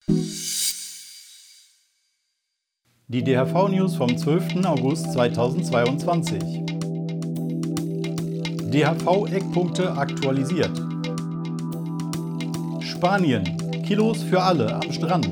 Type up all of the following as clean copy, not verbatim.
Die DHV-News vom 12. August 2022. DHV-Eckpunkte aktualisiert. Spanien. Kilos für alle am Strand.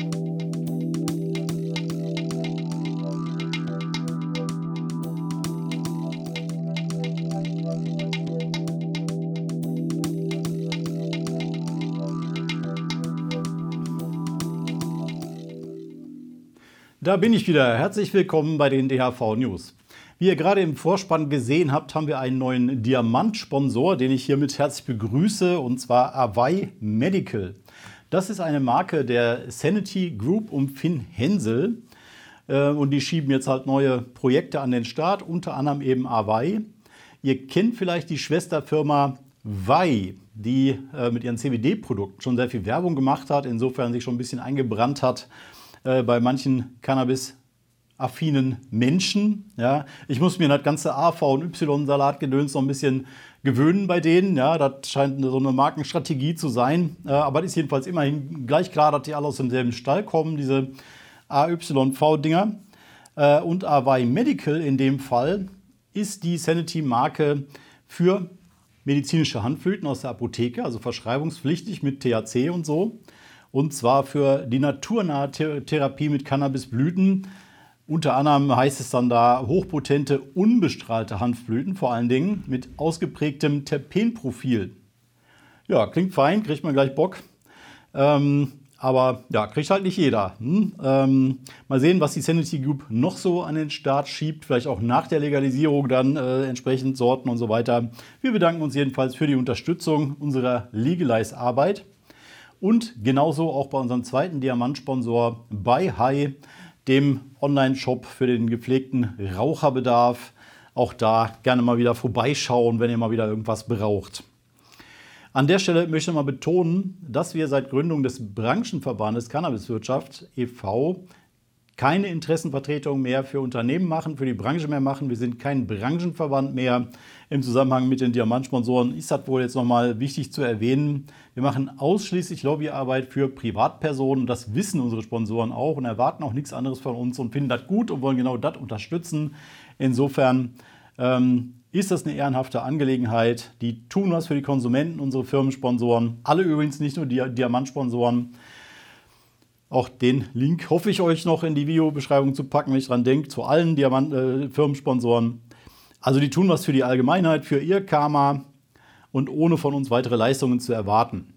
Da bin ich wieder. Herzlich willkommen bei den DHV News. Wie ihr gerade im Vorspann gesehen habt, haben wir einen neuen Diamantsponsor, den ich hiermit herzlich begrüße, und zwar Away Medical. Das ist eine Marke der Sanity Group um Finn Hensel. Und die schieben jetzt halt neue Projekte an den Start, unter anderem eben Away. Ihr kennt vielleicht die Schwesterfirma Vai, die mit ihren CBD-Produkten schon sehr viel Werbung gemacht hat, insofern sich schon ein bisschen eingebrannt hat bei manchen Cannabis-affinen Menschen. Ja. Ich muss mir das ganze AV- und Y-Salatgedöns noch ein bisschen gewöhnen bei denen. Ja. Das scheint so eine Markenstrategie zu sein. Aber das ist jedenfalls immerhin gleich klar, dass die alle aus demselben Stall kommen, diese AYV-Dinger. Und Away Medical in dem Fall ist die Sanity-Marke für medizinische Handblüten aus der Apotheke, also verschreibungspflichtig mit THC und so. Und zwar für die naturnahe Therapie mit Cannabisblüten. Unter anderem heißt es dann da hochpotente, unbestrahlte Hanfblüten, vor allen Dingen mit ausgeprägtem Terpenprofil. Ja, klingt fein, kriegt man gleich Bock. Aber ja, kriegt halt nicht jeder. Mal sehen, was die Sanity Group noch so an den Start schiebt. Vielleicht auch nach der Legalisierung dann entsprechend Sorten und so weiter. Wir bedanken uns jedenfalls für die Unterstützung unserer Legalize-Arbeit. Und genauso auch bei unserem zweiten Diamantsponsor Buy High, dem Online-Shop für den gepflegten Raucherbedarf. Auch da gerne mal wieder vorbeischauen, wenn ihr mal wieder irgendwas braucht. An der Stelle möchte ich mal betonen, dass wir seit Gründung des Branchenverbandes Cannabiswirtschaft e.V. keine Interessenvertretung mehr für Unternehmen machen, für die Branche mehr machen. Wir sind kein Branchenverband mehr. Im Zusammenhang mit den Diamantsponsoren ist das wohl jetzt nochmal wichtig zu erwähnen. Wir machen ausschließlich Lobbyarbeit für Privatpersonen. Das wissen unsere Sponsoren auch und erwarten auch nichts anderes von uns und finden das gut und wollen genau das unterstützen. Insofern ist das eine ehrenhafte Angelegenheit. Die tun was für die Konsumenten, unsere Firmensponsoren. Alle übrigens, nicht nur die Diamantsponsoren. Auch den Link hoffe ich euch noch in die Videobeschreibung zu packen, wenn ich dran denke, zu allen Firmensponsoren. Also die tun was für die Allgemeinheit, für ihr Karma und ohne von uns weitere Leistungen zu erwarten.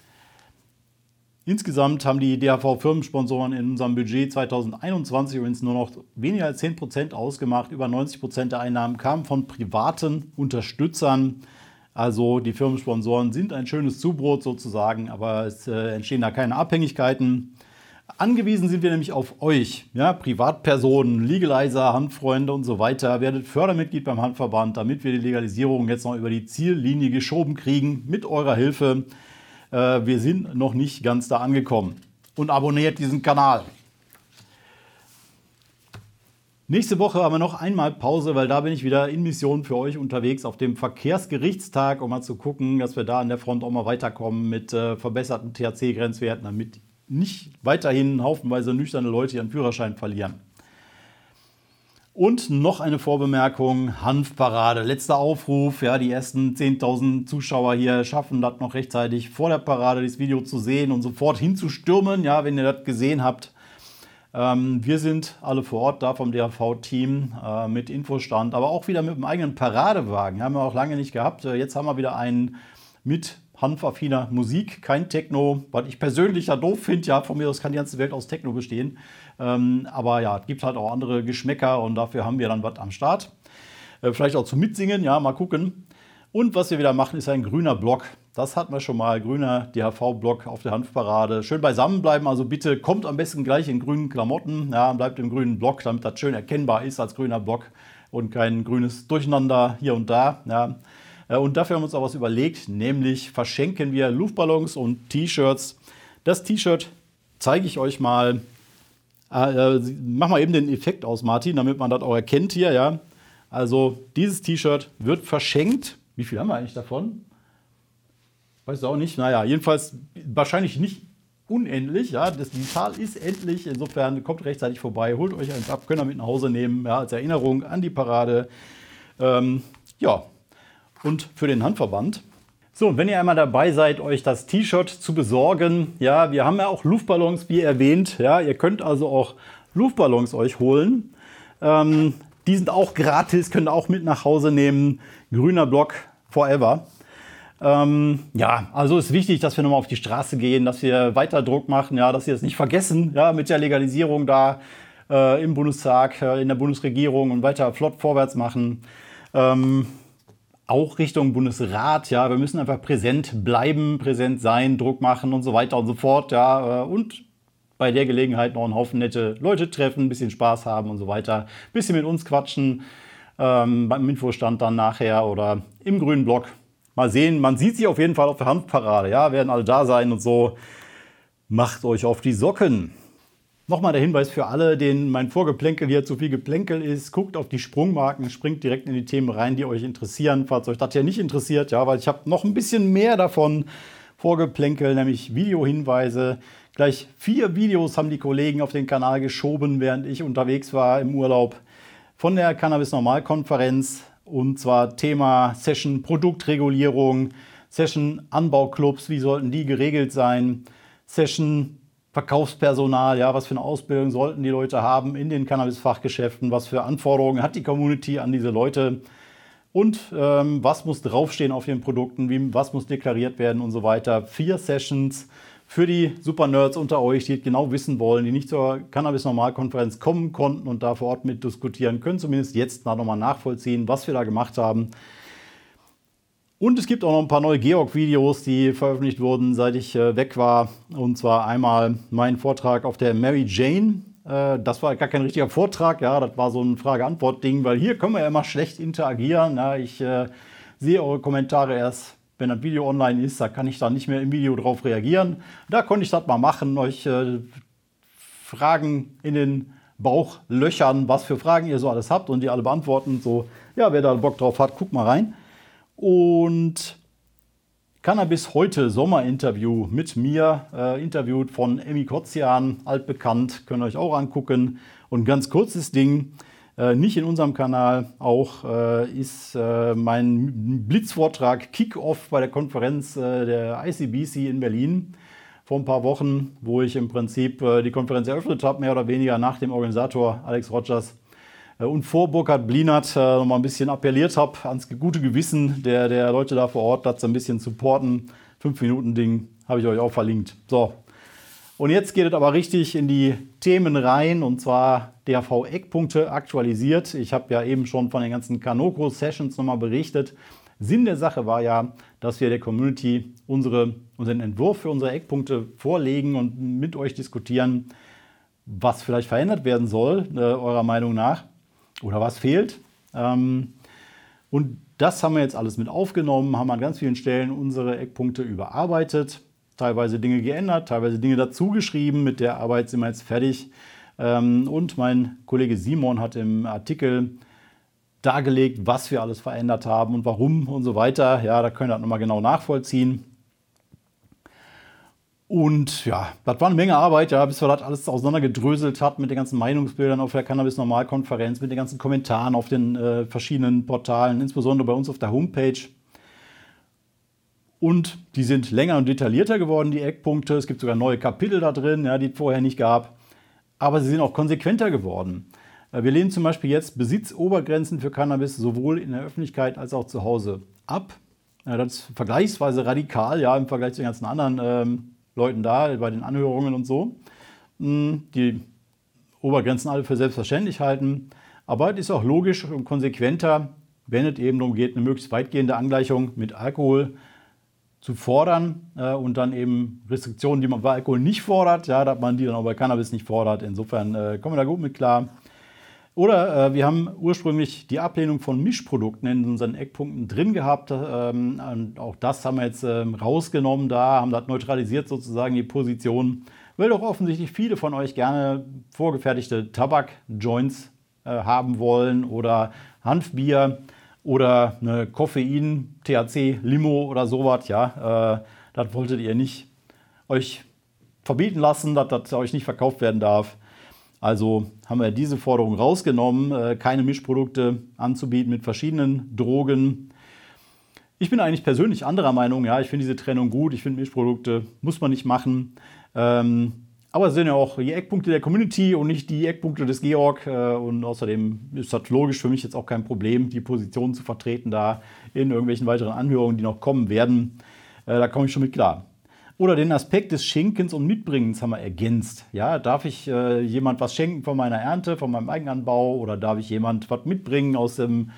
Insgesamt haben die DHV-Firmensponsoren in unserem Budget 2021 übrigens nur noch weniger als 10% ausgemacht. Über 90% der Einnahmen kamen von privaten Unterstützern. Also die Firmensponsoren sind ein schönes Zubrot sozusagen, aber es entstehen da keine Abhängigkeiten. Angewiesen sind wir nämlich auf euch, ja, Privatpersonen, Legalizer, Handfreunde und so weiter. Werdet Fördermitglied beim Handverband, damit wir die Legalisierung jetzt noch über die Ziellinie geschoben kriegen mit eurer Hilfe. Wir sind noch nicht ganz da angekommen. Und abonniert diesen Kanal. Nächste Woche haben wir noch einmal Pause, weil da bin ich wieder in Mission für euch unterwegs auf dem Verkehrsgerichtstag, um mal zu gucken, dass wir da an der Front auch mal weiterkommen mit verbesserten THC-Grenzwerten, damit nicht weiterhin haufenweise nüchterne Leute ihren Führerschein verlieren. Und noch eine Vorbemerkung, Hanfparade, letzter Aufruf. Ja, die ersten 10.000 Zuschauer hier schaffen das noch rechtzeitig vor der Parade, das Video zu sehen und sofort hinzustürmen, ja, wenn ihr das gesehen habt. Wir sind alle vor Ort da vom DHV-Team mit Infostand, aber auch wieder mit einem eigenen Paradewagen. Haben wir auch lange nicht gehabt. Jetzt haben wir wieder einen mit hanfaffiner Musik, kein Techno, was ich persönlich ja doof finde. Ja, von mir aus kann die ganze Welt aus Techno bestehen. Aber ja, es gibt halt auch andere Geschmäcker und dafür haben wir dann was am Start. Vielleicht auch zum Mitsingen, ja, mal gucken. Und was wir wieder machen, ist ein grüner Block. Das hatten wir schon mal, grüner DHV-Block auf der Hanfparade. Schön beisammen bleiben, also bitte kommt am besten gleich in grünen Klamotten. Ja, bleibt im grünen Block, damit das schön erkennbar ist als grüner Block und kein grünes Durcheinander hier und da. Ja. Und dafür haben wir uns auch was überlegt, nämlich verschenken wir Luftballons und T-Shirts. Das T-Shirt zeige ich euch mal. Mach mal eben den Effekt aus, Martin, damit man das auch erkennt hier. Ja. Also dieses T-Shirt wird verschenkt. Wie viel haben wir eigentlich davon? Weiß auch nicht. Naja, jedenfalls wahrscheinlich nicht unendlich. Ja, die Zahl ist endlich. Insofern kommt rechtzeitig vorbei, holt euch eins ab, könnt ihr mit nach Hause nehmen, ja, als Erinnerung an die Parade. Ja, und für den Handverband. So, und wenn ihr einmal dabei seid, euch das T-Shirt zu besorgen, ja, wir haben ja auch Luftballons, wie erwähnt. Ja, ihr könnt also auch Luftballons euch holen. Die sind auch gratis, könnt ihr auch mit nach Hause nehmen. Grüner Block forever. Ja, also ist wichtig, dass wir nochmal auf die Straße gehen, dass wir weiter Druck machen, ja, dass wir es nicht vergessen, ja, mit der Legalisierung da im Bundestag, in der Bundesregierung und weiter flott vorwärts machen. Auch Richtung Bundesrat, ja, wir müssen einfach präsent bleiben, präsent sein, Druck machen und so weiter und so fort, ja, und bei der Gelegenheit noch einen Haufen nette Leute treffen, ein bisschen Spaß haben und so weiter, ein bisschen mit uns quatschen, beim Infostand dann nachher oder im grünen Block. Mal sehen, man sieht sich auf jeden Fall auf der Handparade, ja, werden alle da sein und so. Macht euch auf die Socken. Nochmal der Hinweis für alle, denen mein Vorgeplänkel hier zu viel Geplänkel ist. Guckt auf die Sprungmarken, springt direkt in die Themen rein, die euch interessieren. Falls euch das hier nicht interessiert, ja, weil ich habe noch ein bisschen mehr davon Vorgeplänkel, nämlich Videohinweise. Gleich 4 Videos haben die Kollegen auf den Kanal geschoben, während ich unterwegs war im Urlaub von der Cannabis-Normalkonferenz. Und zwar Thema Session Produktregulierung, Session Anbauclubs, wie sollten die geregelt sein, Session Verkaufspersonal, ja, was für eine Ausbildung sollten die Leute haben in den Cannabis-Fachgeschäften, was für Anforderungen hat die Community an diese Leute und was muss draufstehen auf den Produkten, was muss deklariert werden und so weiter. 4 Sessions für die Super-Nerds unter euch, die genau wissen wollen, die nicht zur Cannabis-Normalkonferenz kommen konnten und da vor Ort mitdiskutieren können, zumindest jetzt nochmal nachvollziehen, was wir da gemacht haben. Und es gibt auch noch ein paar neue Georg-Videos, die veröffentlicht wurden, seit ich weg war. Und zwar einmal mein Vortrag auf der Mary Jane. Das war gar kein richtiger Vortrag, ja, das war so ein Frage-Antwort-Ding, weil hier können wir ja immer schlecht interagieren. Ja, ich sehe eure Kommentare erst, wenn das Video online ist, da kann ich dann nicht mehr im Video drauf reagieren. Da konnte ich das mal machen, euch Fragen in den Bauch löchern, was für Fragen ihr so alles habt und die alle beantworten. So, ja, wer da Bock drauf hat, guckt mal rein. Und Cannabis heute Sommerinterview mit mir, interviewt von Emmy Kotzian, altbekannt, könnt ihr euch auch angucken. Und ganz kurzes Ding, nicht in unserem Kanal, auch ist mein Blitzvortrag Kick-Off bei der Konferenz der ICBC in Berlin vor ein paar Wochen, wo ich im Prinzip die Konferenz eröffnet habe, mehr oder weniger nach dem Organisator Alex Rogers und vor Burkhard Blinert noch mal ein bisschen appelliert habe ans gute Gewissen der Leute da vor Ort, das ein bisschen supporten. 5-Minuten-Ding habe ich euch auch verlinkt. So, und jetzt geht es aber richtig in die Themen rein, und zwar DHV-Eckpunkte aktualisiert. Ich habe ja eben schon von den ganzen Kanoko-Sessions nochmal berichtet. Sinn der Sache war ja, dass wir der Community unseren Entwurf für unsere Eckpunkte vorlegen und mit euch diskutieren, was vielleicht verändert werden soll, eurer Meinung nach, oder was fehlt. Und das haben wir jetzt alles mit aufgenommen, haben an ganz vielen Stellen unsere Eckpunkte überarbeitet, teilweise Dinge geändert, teilweise Dinge dazugeschrieben. Mit der Arbeit sind wir jetzt fertig. Und mein Kollege Simon hat im Artikel dargelegt, was wir alles verändert haben und warum und so weiter. Ja, da könnt ihr das nochmal genau nachvollziehen. Und ja, das war eine Menge Arbeit, ja, bis wir das alles auseinandergedröselt hatten mit den ganzen Meinungsbildern auf der Cannabis-Normalkonferenz, mit den ganzen Kommentaren auf den verschiedenen Portalen, insbesondere bei uns auf der Homepage. Und die sind länger und detaillierter geworden, die Eckpunkte. Es gibt sogar neue Kapitel da drin, ja, die es vorher nicht gab. Aber sie sind auch konsequenter geworden. Wir lehnen zum Beispiel jetzt Besitzobergrenzen für Cannabis sowohl in der Öffentlichkeit als auch zu Hause ab. Das ist vergleichsweise radikal, ja, im Vergleich zu den ganzen anderen Leuten da, bei den Anhörungen und so, die Obergrenzen alle für selbstverständlich halten. Aber es ist auch logisch und konsequenter, wenn es eben darum geht, eine möglichst weitgehende Angleichung mit Alkohol zu fordern und dann eben Restriktionen, die man bei Alkohol nicht fordert, ja, dass man die dann auch bei Cannabis nicht fordert. Insofern kommen wir da gut mit klar. Oder wir haben ursprünglich die Ablehnung von Mischprodukten in unseren Eckpunkten drin gehabt. Und auch das haben wir jetzt rausgenommen da, haben das neutralisiert sozusagen, die Position. Weil doch offensichtlich viele von euch gerne vorgefertigte Tabak-Joints haben wollen oder Hanfbier oder eine Koffein-THC-Limo oder sowas. Ja, das wolltet ihr nicht euch verbieten lassen, dass das euch nicht verkauft werden darf. Also haben wir diese Forderung rausgenommen, keine Mischprodukte anzubieten mit verschiedenen Drogen. Ich bin eigentlich persönlich anderer Meinung. Ja, ich finde diese Trennung gut. Ich finde Mischprodukte muss man nicht machen. Aber es sind ja auch die Eckpunkte der Community und nicht die Eckpunkte des Georg. Und außerdem ist das logisch für mich jetzt auch kein Problem, die Position zu vertreten da in irgendwelchen weiteren Anhörungen, die noch kommen werden. Da komme ich schon mit klar. Oder den Aspekt des Schenkens und Mitbringens haben wir ergänzt. Ja, darf ich jemand was schenken von meiner Ernte, von meinem Eigenanbau? Oder darf ich jemand was mitbringen aus dem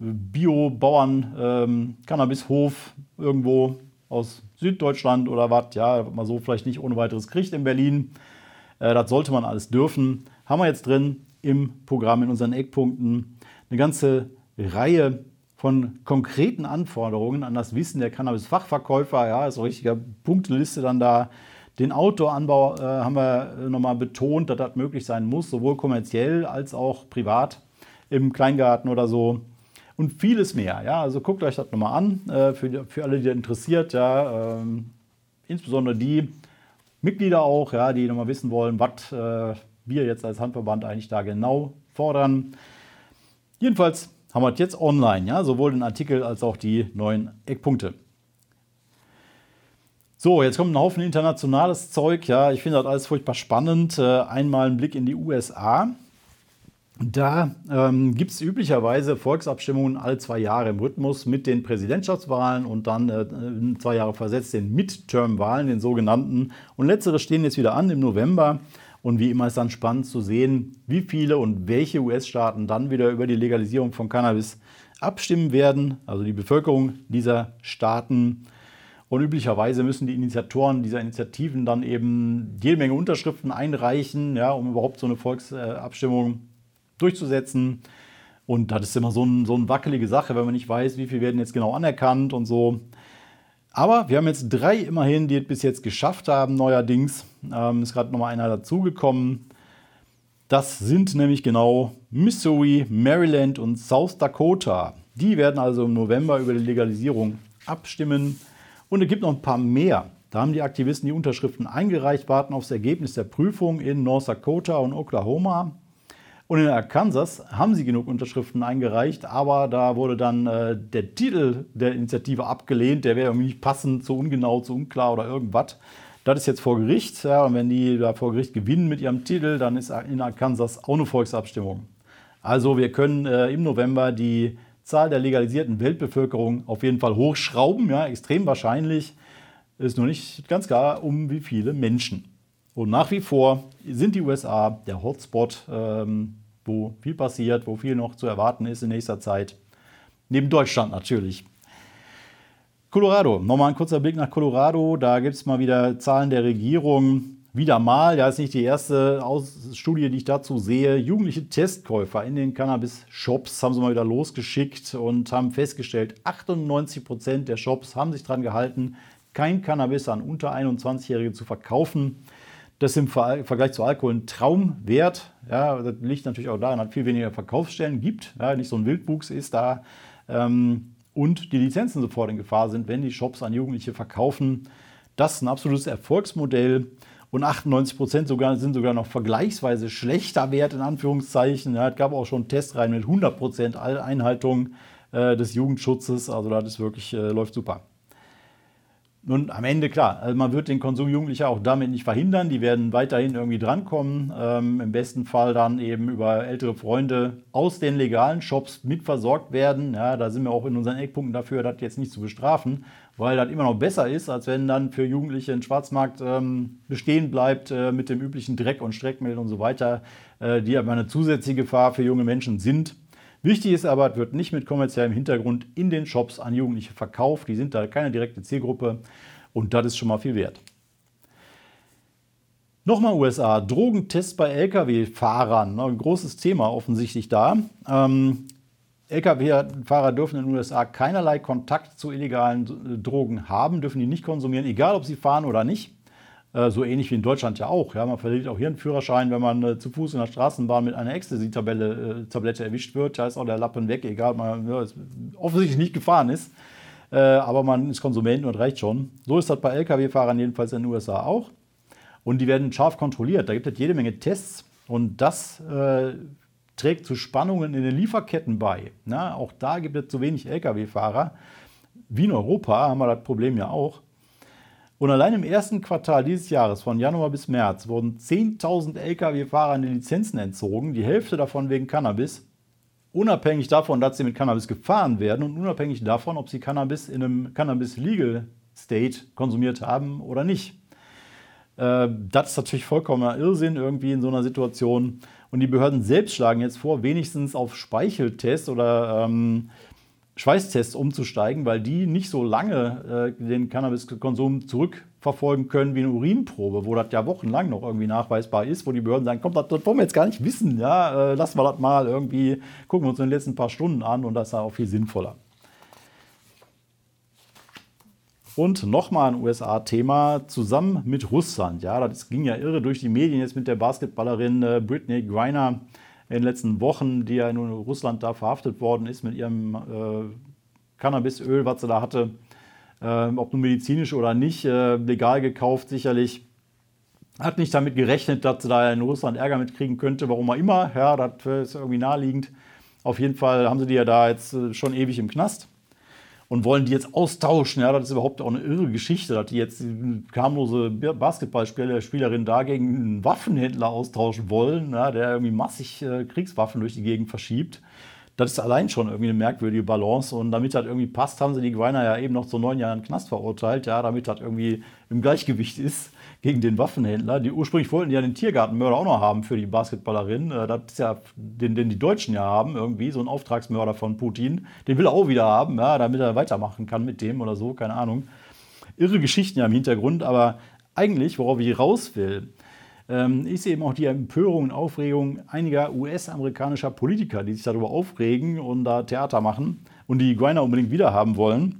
Bio-Bauern-Cannabishof irgendwo aus Süddeutschland oder was? Ja, was man so vielleicht nicht ohne weiteres kriegt in Berlin. Das sollte man alles dürfen. Haben wir jetzt drin im Programm, in unseren Eckpunkten, eine ganze Reihe von konkreten Anforderungen an das Wissen der Cannabis-Fachverkäufer. Ja, ist eine richtige Punkteliste dann da. Den Outdoor-Anbau haben wir nochmal betont, dass das möglich sein muss, sowohl kommerziell als auch privat im Kleingarten oder so. Und vieles mehr. Ja, also guckt euch das nochmal an, für alle, die das interessiert. Ja, insbesondere die Mitglieder auch, ja, die nochmal wissen wollen, was wir jetzt als Handverband eigentlich da genau fordern. Jedenfalls haben wir das jetzt online, ja, sowohl den Artikel als auch die neuen Eckpunkte. So, jetzt kommt ein Haufen internationales Zeug. Ja, ich finde das alles furchtbar spannend. Einmal ein Blick in die USA. Da gibt es üblicherweise Volksabstimmungen alle 2 Jahre im Rhythmus mit den Präsidentschaftswahlen und dann 2 Jahre versetzt den Midterm-Wahlen, den sogenannten. Und letztere stehen jetzt wieder an im November. Und wie immer ist dann spannend zu sehen, wie viele und welche US-Staaten dann wieder über die Legalisierung von Cannabis abstimmen werden, also die Bevölkerung dieser Staaten. Und üblicherweise müssen die Initiatoren dieser Initiativen dann eben jede Menge Unterschriften einreichen, ja, um überhaupt so eine Volksabstimmung durchzusetzen. Und das ist immer so eine wackelige Sache, wenn man nicht weiß, wie viel werden jetzt genau anerkannt und so. Aber wir haben jetzt 3 immerhin, die es bis jetzt geschafft haben, neuerdings. Ist gerade nochmal einer dazugekommen. Das sind nämlich genau Missouri, Maryland und South Dakota. Die werden also im November über die Legalisierung abstimmen. Und es gibt noch ein paar mehr. Da haben die Aktivisten die Unterschriften eingereicht, warten auf das Ergebnis der Prüfung in North Dakota und Oklahoma. Und in Arkansas haben sie genug Unterschriften eingereicht, aber da wurde dann der Titel der Initiative abgelehnt. Der wäre irgendwie nicht passend, zu ungenau, zu unklar oder irgendwas. Das ist jetzt vor Gericht. Ja, und wenn die da vor Gericht gewinnen mit ihrem Titel, dann ist in Arkansas auch eine Volksabstimmung. Also wir können im November die Zahl der legalisierten Weltbevölkerung auf jeden Fall hochschrauben. Ja, extrem wahrscheinlich. Ist nur nicht ganz klar, um wie viele Menschen. Und nach wie vor sind die USA der Hotspot, wo viel passiert, wo viel noch zu erwarten ist in nächster Zeit. Neben Deutschland natürlich. Colorado, nochmal ein kurzer Blick nach Colorado. Da gibt es mal wieder Zahlen der Regierung. Wieder mal, ja, ist nicht die erste Studie, die ich dazu sehe. Jugendliche Testkäufer in den Cannabis-Shops haben sie mal wieder losgeschickt und haben festgestellt, 98% der Shops haben sich daran gehalten, kein Cannabis an unter 21-Jährige zu verkaufen. Das ist im Vergleich zu Alkohol ein Traumwert. Ja, das liegt natürlich auch daran, dass es viel weniger Verkaufsstellen gibt. Ja, nicht so ein Wildwuchs ist da. Und die Lizenzen sofort in Gefahr sind, wenn die Shops an Jugendliche verkaufen. Das ist ein absolutes Erfolgsmodell. Und 98% sind sogar noch vergleichsweise schlechter Wert, in Anführungszeichen. Ja, es gab auch schon Testreihen mit 100% Einhaltung des Jugendschutzes. Also das ist wirklich, läuft super. Nun, am Ende, klar, also man wird den Konsum Jugendlicher auch damit nicht verhindern. Die werden weiterhin irgendwie drankommen. Im besten Fall dann eben über ältere Freunde aus den legalen Shops mitversorgt werden. Ja, da sind wir auch in unseren Eckpunkten dafür, das jetzt nicht zu bestrafen, weil das immer noch besser ist, als wenn dann für Jugendliche ein Schwarzmarkt bestehen bleibt mit dem üblichen Dreck und Streckmitteln und so weiter, die aber eine zusätzliche Gefahr für junge Menschen sind. Wichtig ist aber, es wird nicht mit kommerziellem Hintergrund in den Shops an Jugendliche verkauft. Die sind da keine direkte Zielgruppe und das ist schon mal viel wert. Nochmal USA, Drogentests bei Lkw-Fahrern. Ein großes Thema offensichtlich da. Lkw-Fahrer dürfen in den USA keinerlei Kontakt zu illegalen Drogen haben, dürfen die nicht konsumieren, egal ob sie fahren oder nicht. So ähnlich wie in Deutschland ja auch. Ja, man verliert auch hier einen Führerschein, wenn man zu Fuß in der Straßenbahn mit einer Ecstasy-Tablette erwischt wird. Da ist auch der Lappen weg, egal ob man offensichtlich nicht gefahren ist. Aber man ist Konsument und reicht schon. So ist das bei Lkw-Fahrern jedenfalls in den USA auch. Und die werden scharf kontrolliert. Da gibt es jede Menge Tests und das trägt zu Spannungen in den Lieferketten bei. Na, auch da gibt es zu wenig Lkw-Fahrer. Wie in Europa haben wir das Problem ja auch. Und allein im ersten Quartal dieses Jahres, von Januar bis März, wurden 10.000 Lkw-Fahrer die Lizenzen entzogen, die Hälfte davon wegen Cannabis. Unabhängig davon, dass sie mit Cannabis gefahren werden und unabhängig davon, ob sie Cannabis in einem Cannabis-Legal State konsumiert haben oder nicht. Das ist natürlich vollkommener Irrsinn irgendwie in so einer Situation. Und die Behörden selbst schlagen jetzt vor, wenigstens auf Speicheltests oder Schweißtests umzusteigen, weil die nicht so lange den Cannabiskonsum zurückverfolgen können wie eine Urinprobe, wo das ja wochenlang noch irgendwie nachweisbar ist, wo die Behörden sagen, komm, das wollen wir jetzt gar nicht wissen, ja, lassen wir das mal irgendwie, gucken wir uns in den letzten paar Stunden an und das ist ja auch viel sinnvoller. Und nochmal ein USA-Thema zusammen mit Russland. Ja, das ging ja irre durch die Medien jetzt mit der Basketballerin Brittney Griner in den letzten Wochen, die ja in Russland da verhaftet worden ist mit ihrem Cannabisöl, was sie da hatte. Ob nun medizinisch oder nicht, legal gekauft sicherlich. Hat nicht damit gerechnet, dass sie da in Russland Ärger mitkriegen könnte, warum auch immer. Ja, das ist irgendwie naheliegend. Auf jeden Fall haben sie die ja da jetzt schon ewig im Knast. Und wollen die jetzt austauschen. Ja, das ist überhaupt auch eine irre Geschichte, dass die jetzt eine harmlose Basketballspielerin da gegen einen Waffenhändler austauschen wollen, ja, der irgendwie massig Kriegswaffen durch die Gegend verschiebt. Das ist allein schon irgendwie eine merkwürdige Balance. Und damit das irgendwie passt, haben sie die Griner ja eben noch zu 9 Jahren Knast verurteilt, ja, damit das irgendwie im Gleichgewicht ist gegen den Waffenhändler. Die ursprünglich wollten ja den Tiergartenmörder auch noch haben für die Basketballerin. Das ist ja den die Deutschen ja haben, irgendwie, so ein Auftragsmörder von Putin. Den will er auch wieder haben, ja, damit er weitermachen kann mit dem oder so, keine Ahnung. Irre Geschichten ja im Hintergrund, aber eigentlich, worauf ich raus will, ist eben auch die Empörung und Aufregung einiger US-amerikanischer Politiker, die sich darüber aufregen und da Theater machen und die Griner unbedingt wiederhaben wollen.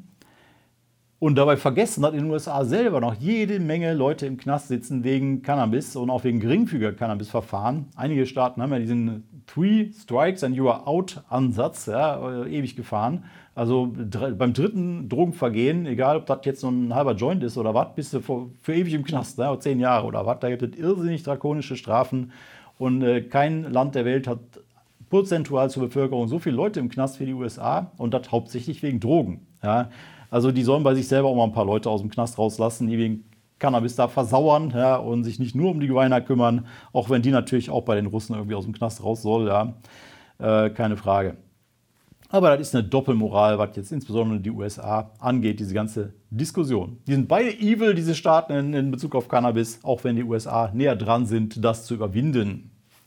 Und dabei vergessen, dass in den USA selber noch jede Menge Leute im Knast sitzen wegen Cannabis und auch wegen geringfügiger Cannabisverfahren. Einige Staaten haben ja diesen 3 Strikes and you are out Ansatz, ja, ewig gefahren. Also beim dritten Drogenvergehen, egal ob das jetzt so ein halber Joint ist oder was, bist du für ewig im Knast, ne, 10 Jahre oder was. Da gibt es irrsinnig drakonische Strafen und kein Land der Welt hat prozentual zur Bevölkerung so viele Leute im Knast wie die USA und das hauptsächlich wegen Drogen. Ja. Also die sollen bei sich selber auch mal ein paar Leute aus dem Knast rauslassen, die wegen Cannabis da versauern, ja, und sich nicht nur um die Griner kümmern, auch wenn die natürlich auch bei den Russen irgendwie aus dem Knast raus soll, ja, keine Frage. Aber das ist eine Doppelmoral, was jetzt insbesondere die USA angeht, diese ganze Diskussion. Die sind beide evil, diese Staaten in Bezug auf Cannabis, auch wenn die USA näher dran sind, das zu überwinden.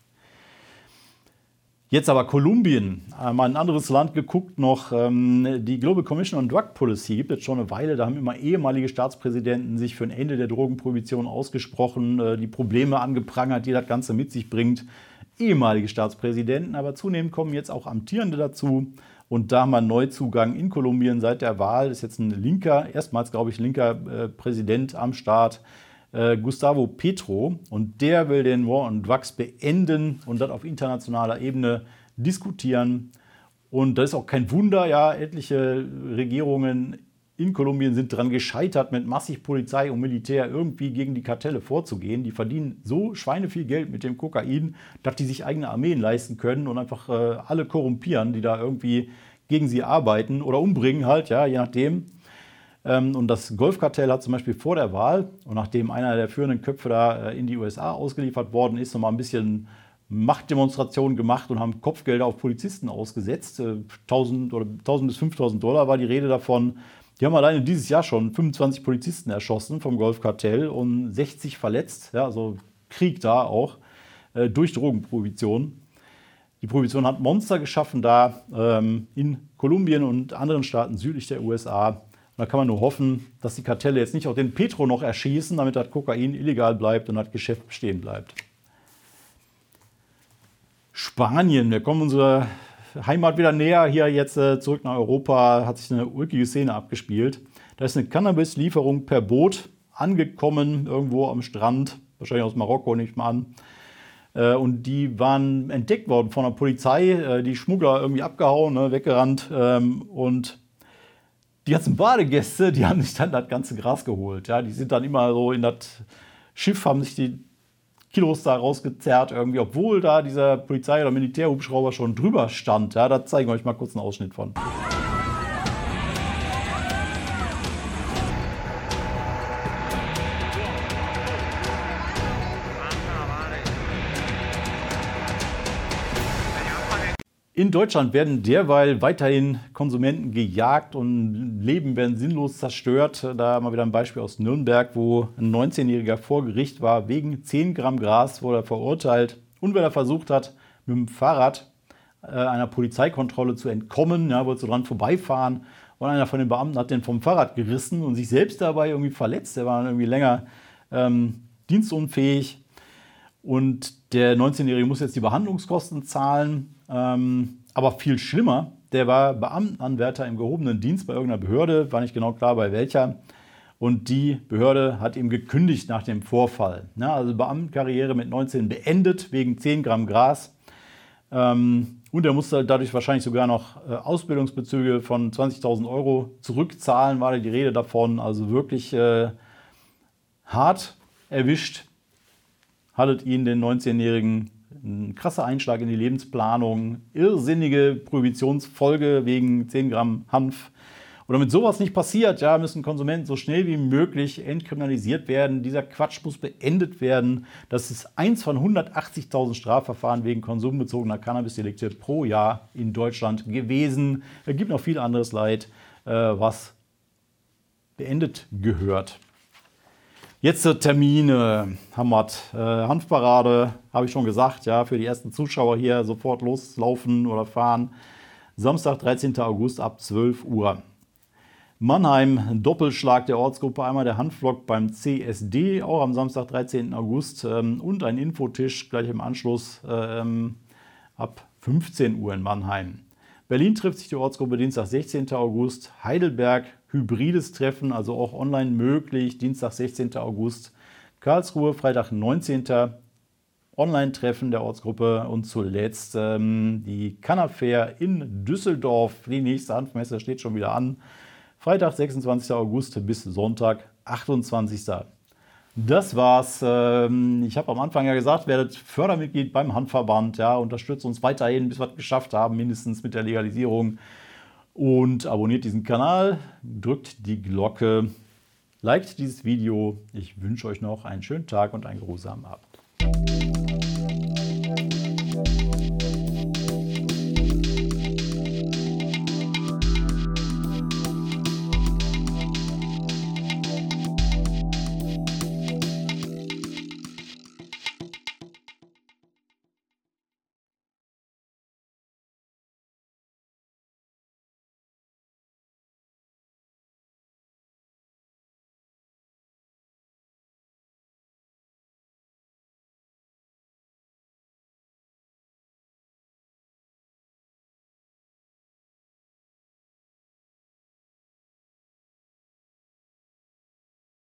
Jetzt aber Kolumbien, mal ein anderes Land geguckt noch. Die Global Commission on Drug Policy gibt es schon eine Weile. Da haben immer ehemalige Staatspräsidenten sich für ein Ende der Drogenprohibition ausgesprochen, die Probleme angeprangert, die das Ganze mit sich bringt. Ehemalige Staatspräsidenten, aber zunehmend kommen jetzt auch Amtierende dazu. Und da haben wir einen Neuzugang in Kolumbien seit der Wahl. Ist jetzt ein linker, erstmals glaube ich, linker Präsident am Start. Gustavo Petro, und der will den War on Drugs beenden und das auf internationaler Ebene diskutieren. Und das ist auch kein Wunder, ja, etliche Regierungen in Kolumbien sind daran gescheitert, mit massig Polizei und Militär irgendwie gegen die Kartelle vorzugehen. Die verdienen so schweineviel Geld mit dem Kokain, dass die sich eigene Armeen leisten können und einfach alle korrumpieren, die da irgendwie gegen sie arbeiten oder umbringen halt, ja, je nachdem. Und das Golfkartell hat zum Beispiel vor der Wahl, und nachdem einer der führenden Köpfe da in die USA ausgeliefert worden ist, nochmal ein bisschen Machtdemonstrationen gemacht und haben Kopfgelder auf Polizisten ausgesetzt. 1.000 bis 5.000 Dollar war die Rede davon. Die haben alleine dieses Jahr schon 25 Polizisten erschossen vom Golfkartell und 60 verletzt. Ja, also Krieg da auch durch Drogenprohibition. Die Prohibition hat Monster geschaffen da in Kolumbien und anderen Staaten südlich der USA. Und da kann man nur hoffen, dass die Kartelle jetzt nicht auch den Petro noch erschießen, damit das Kokain illegal bleibt und das Geschäft bestehen bleibt. Spanien, wir kommen unserer Heimat wieder näher, hier jetzt zurück nach Europa, hat sich eine ulkige Szene abgespielt. Da ist eine Cannabis-Lieferung per Boot angekommen, irgendwo am Strand, wahrscheinlich aus Marokko, nehme ich mal an. Und die waren entdeckt worden von der Polizei, die Schmuggler irgendwie abgehauen, ne, weggerannt und die ganzen Badegäste, die haben sich dann das ganze Gras geholt. Ja, die sind dann immer so in das Schiff haben sich die Kilos da rausgezerrt, irgendwie, obwohl da dieser Polizei- oder Militärhubschrauber schon drüber stand. Ja, da zeigen wir euch mal kurz einen Ausschnitt von. In Deutschland werden derweil weiterhin Konsumenten gejagt und Leben werden sinnlos zerstört. Da haben wir wieder ein Beispiel aus Nürnberg, wo ein 19-Jähriger vor Gericht war. Wegen 10 Gramm Gras wurde er verurteilt. Und weil er versucht hat, mit dem Fahrrad einer Polizeikontrolle zu entkommen, ja, wollte so dran vorbeifahren. Und einer von den Beamten hat den vom Fahrrad gerissen und sich selbst dabei irgendwie verletzt. Der war dann irgendwie länger dienstunfähig. Und der 19-Jährige muss jetzt die Behandlungskosten zahlen. Aber viel schlimmer, der war Beamtenanwärter im gehobenen Dienst bei irgendeiner Behörde, war nicht genau klar bei welcher. Und die Behörde hat ihm gekündigt nach dem Vorfall. Ja, also Beamtenkarriere mit 19 beendet wegen 10 Gramm Gras. Und er musste dadurch wahrscheinlich sogar noch Ausbildungsbezüge von 20.000 Euro zurückzahlen, war da die Rede davon. Also wirklich hart erwischt. Hattet ihn, den 19-Jährigen, ein krasser Einschlag in die Lebensplanung, irrsinnige Prohibitionsfolge wegen 10 Gramm Hanf. Und damit sowas nicht passiert, ja, müssen Konsumenten so schnell wie möglich entkriminalisiert werden. Dieser Quatsch muss beendet werden. Das ist eins von 180.000 Strafverfahren wegen konsumbezogener Cannabisdelikte pro Jahr in Deutschland gewesen. Es gibt noch viel anderes Leid, was beendet gehört. Jetzt Termine, Hammert, Hanfparade, habe ich schon gesagt, ja, für die ersten Zuschauer hier sofort loslaufen oder fahren. Samstag, 13. August ab 12 Uhr. Mannheim, Doppelschlag der Ortsgruppe, einmal der Hanfblock beim CSD, auch am Samstag, 13. August und ein Infotisch gleich im Anschluss ab 15 Uhr in Mannheim. Berlin trifft sich die Ortsgruppe Dienstag, 16. August, Heidelberg, hybrides Treffen, also auch online möglich, Dienstag, 16. August, Karlsruhe, Freitag, 19. Online-Treffen der Ortsgruppe und zuletzt die Cannafair in Düsseldorf. Die nächste Hanfmesse steht schon wieder an. Freitag, 26. August bis Sonntag, 28. Das war's. Ich habe am Anfang ja gesagt, werdet Fördermitglied beim Hanfverband. Ja, unterstützt uns weiterhin, bis wir es geschafft haben, mindestens mit der Legalisierung. Und abonniert diesen Kanal, drückt die Glocke, liked dieses Video. Ich wünsche euch noch einen schönen Tag und einen geruhsamen Abend.